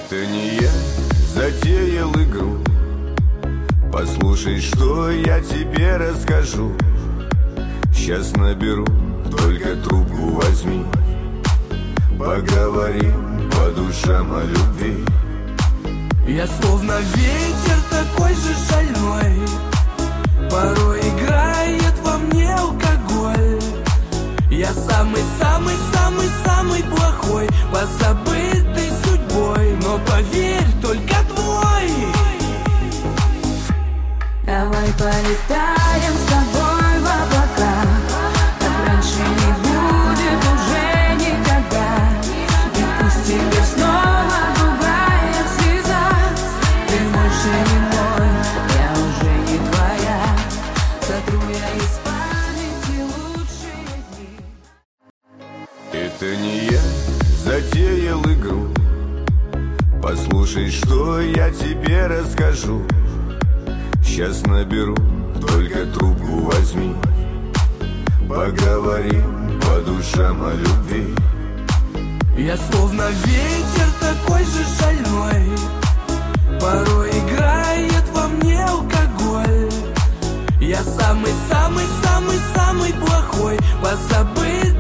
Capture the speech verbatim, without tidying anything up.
Это не я затеял игру. Послушай, что я тебе расскажу. Сейчас наберу, только трубку возьми. Поговорим по душам о любви. Я словно ветер такой же шальной, порой играет во мне алкоголь. Я самый-самый-самый-самый плохой, позабытой судьбой, но поверь, только твой. Давай полетаем с тобой в облака, как раньше не будет уже никогда. И пусть теперь снова другая слеза. Ты больше не мой, я уже не твоя. Сотру я из памяти лучшие дни. Это не я затеял игру. Послушай, что я тебе расскажу. Сейчас наберу, только трубку возьми. Поговорим по душам о любви. Я словно ветер такой же шальной, порой играет во мне алкоголь. Я самый-самый-самый-самый плохой, позабыт